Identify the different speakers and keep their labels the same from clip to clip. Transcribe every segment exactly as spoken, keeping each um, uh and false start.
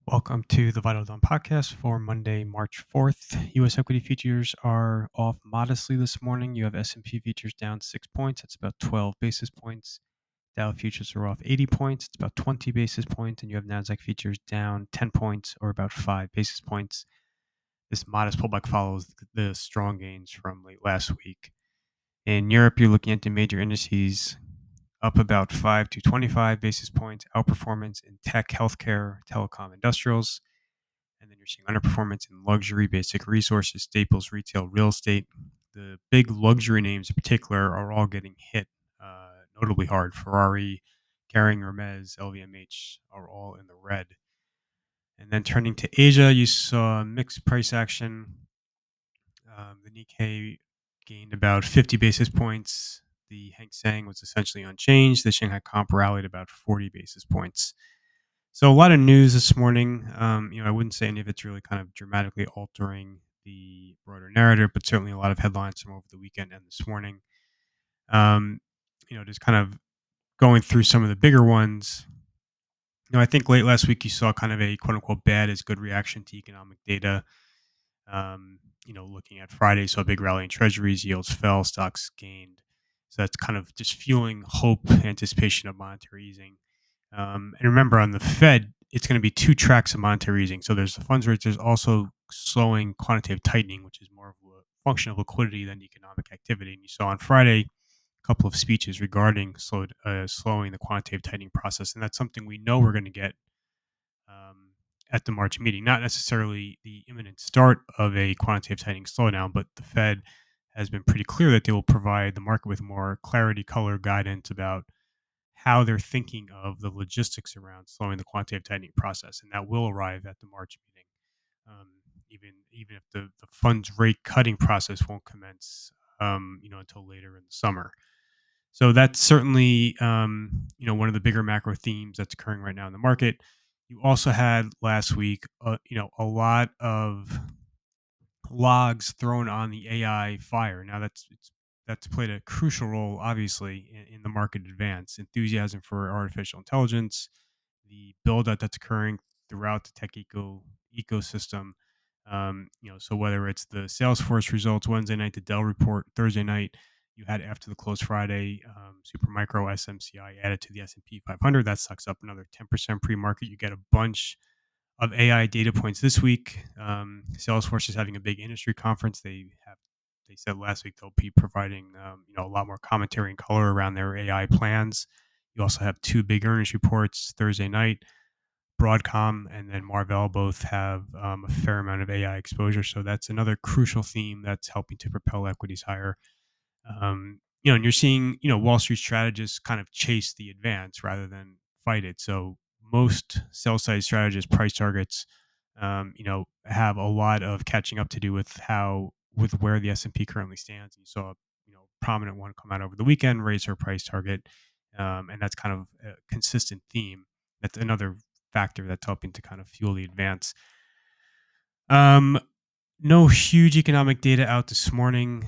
Speaker 1: Welcome to the Vital Dawn podcast for Monday, March fourth. U S equity futures are off modestly this morning. You have S and P futures down six points. That's about twelve basis points. Dow futures are off eighty points. It's about twenty basis points. And you have NASDAQ futures down ten points or about five basis points. This modest pullback follows the strong gains from late last week. In Europe, you're looking at the major indices up about five to twenty-five basis points, outperformance in tech, healthcare, telecom, industrials. And then you're seeing underperformance in luxury, basic resources, staples, retail, real estate. The big luxury names in particular are all getting hit uh, notably hard. Ferrari, Kering, Hermes, L V M H are all in the red. And then turning to Asia, you saw mixed price action. Um, the Nikkei gained about fifty basis points. The Hang Seng was essentially unchanged. The Shanghai Comp rallied about forty basis points. So a lot of news this morning. Um, you know, I wouldn't say any of it's really kind of dramatically altering the broader narrative, but certainly a lot of headlines from over the weekend and this morning. Um, you know, just kind of going through some of the bigger ones. You know, I think late last week you saw kind of a quote unquote bad is good reaction to economic data. Um, you know, looking at Friday, saw a big rally in treasuries, yields fell, stocks gained. So that's kind of just fueling hope, anticipation of monetary easing. Um, and remember, on the Fed, it's going to be two tracks of monetary easing. So there's the funds rate. There's also slowing quantitative tightening, which is more of a function of liquidity than economic activity. And you saw on Friday a couple of speeches regarding slow, uh, slowing the quantitative tightening process, and that's something we know we're going to get um, at the March meeting. Not necessarily the imminent start of a quantitative tightening slowdown, but the Fed has been pretty clear that they will provide the market with more clarity, color, guidance about how they're thinking of the logistics around slowing the quantitative tightening process, and that will arrive at the March meeting. Um, even even if the, the funds rate cutting process won't commence, um, you know, until later in the summer. So that's certainly, um, you know, one of the bigger macro themes that's occurring right now in the market. You also had last week, uh, you know, a lot of logs thrown on the A I fire. Now that's it's, that's played a crucial role, obviously, in, in the market advance. Enthusiasm for artificial intelligence, the build out that's occurring throughout the tech eco ecosystem. Um, you know, so whether it's the Salesforce results Wednesday night, the Dell report Thursday night, you had after the close Friday, um, Supermicro S M C I added to the S and P five hundred. That sucks up another ten percent pre-market. You get a bunch of A I data points this week. Um, Salesforce is having a big industry conference. They have they said last week they'll be providing um, you know a lot more commentary and color around their A I plans. You also have two big earnings reports Thursday night. Broadcom and then Marvell both have um, a fair amount of A I exposure, so that's another crucial theme that's helping to propel equities higher. Um, you know, and you're seeing you know Wall Street strategists kind of chase the advance rather than fight it. So most sell side strategists price targets, um, you know, have a lot of catching up to do with how with where the S and P currently stands. You saw you know prominent one come out over the weekend, raise her price target, um, and that's kind of a consistent theme. That's another factor that's helping to kind of fuel the advance. Um, no huge economic data out this morning.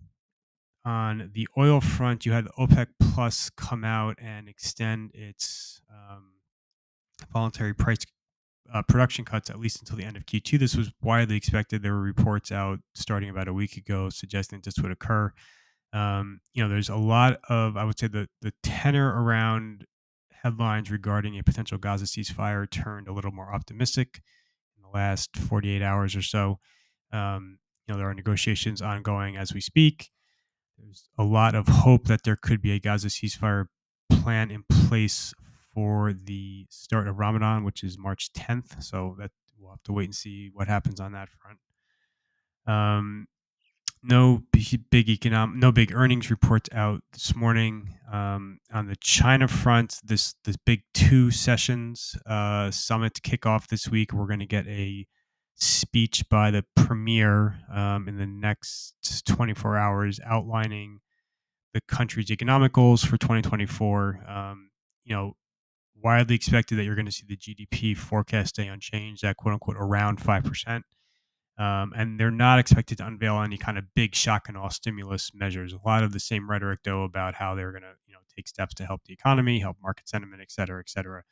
Speaker 1: On the oil front, you had OPEC Plus come out and extend its um, voluntary price uh, production cuts at least until the end of Q two. This was widely expected. There were reports out starting about a week ago suggesting this would occur. Um, you know, there's a lot of, I would say, the the tenor around headlines regarding a potential Gaza ceasefire turned a little more optimistic in the last forty-eight hours or so. Um, you know, there are negotiations ongoing as we speak. There's a lot of hope that there could be a Gaza ceasefire plan in place for the start of Ramadan, which is March tenth. So that we'll have to wait and see what happens on that front. Um, no big, big economic, no big earnings reports out this morning. Um, on the China front, this this big two sessions uh, summit kickoff this week. We're going to get a speech by the premier um, in the next twenty-four hours outlining the country's economic goals for twenty twenty-four. Um, you know, widely expected that you're going to see the G D P forecast stay unchanged at quote unquote around five percent. Um, and they're not expected to unveil any kind of big shock and awe stimulus measures. A lot of the same rhetoric, though, about how they're going to, you know, take steps to help the economy, help market sentiment, et cetera, et cetera.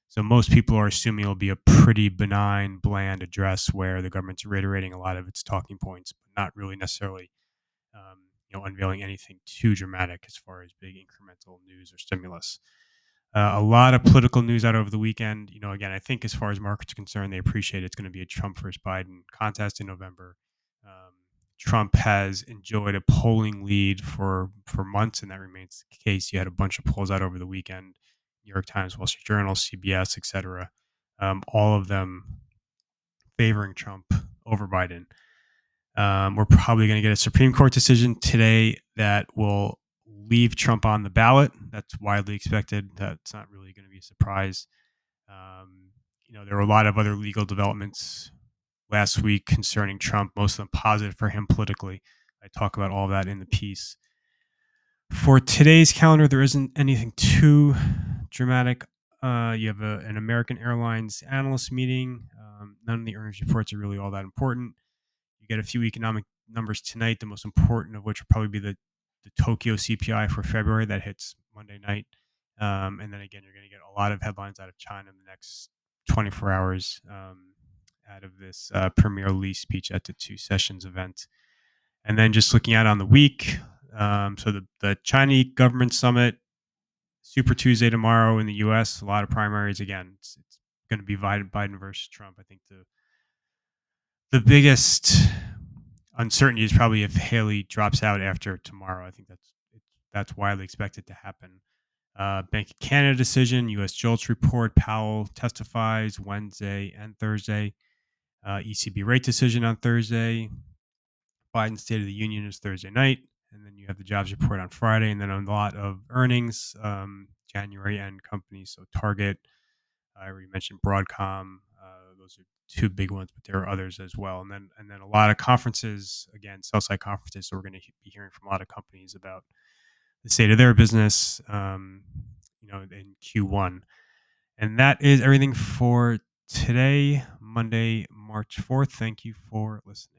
Speaker 1: So most people are assuming it'll be a pretty benign, bland address where the government's reiterating a lot of its talking points, but not really necessarily, um, you know, unveiling anything too dramatic as far as big incremental news or stimulus. Uh, a lot of political news out over the weekend. You know, again, I think as far as markets are concerned, they appreciate it's going to be a Trump versus Biden contest in November. Um, Trump has enjoyed a polling lead for for months, and that remains the case. You had a bunch of polls out over the weekend: New York Times, Wall Street Journal, C B S, et cetera. Um, all of them favoring Trump over Biden. Um, we're probably going to get a Supreme Court decision today that will leave Trump on the ballot. That's widely expected. That's not really going to be a surprise. Um, you know, there were a lot of other legal developments last week concerning Trump, most of them positive for him politically. I talk about all of that in the piece. For today's calendar, there isn't anything too dramatic. Uh, you have a, an American Airlines analyst meeting. Um, none of the earnings reports are really all that important. You get a few economic numbers tonight, the most important of which will probably be the, the Tokyo C P I for February that hits Monday night. Um, and then again, you're going to get a lot of headlines out of China in the next twenty-four hours um, out of this uh, Premier Lee speech at the Two Sessions event. And then just looking at on the week, um, so the, the Chinese government summit, Super Tuesday tomorrow in the U S, a lot of primaries. Again, it's, it's going to be Biden, Biden versus Trump. I think the the biggest uncertainty is probably if Haley drops out after tomorrow. I think that's that's widely expected to happen. Uh, Bank of Canada decision, U S JOLTS report, Powell testifies Wednesday and Thursday. Uh, E C B rate decision on Thursday. Biden State of the Union is Thursday night. And then you have the jobs report on Friday. And then a lot of earnings, um, January end companies. So Target, I already mentioned Broadcom. Uh, those are two big ones, but there are others as well. And then and then a lot of conferences, again, sell-side conferences. So we're going to be hearing from a lot of companies about the state of their business, um, you know, in Q one. And that is everything for today, Monday, March fourth. Thank you for listening.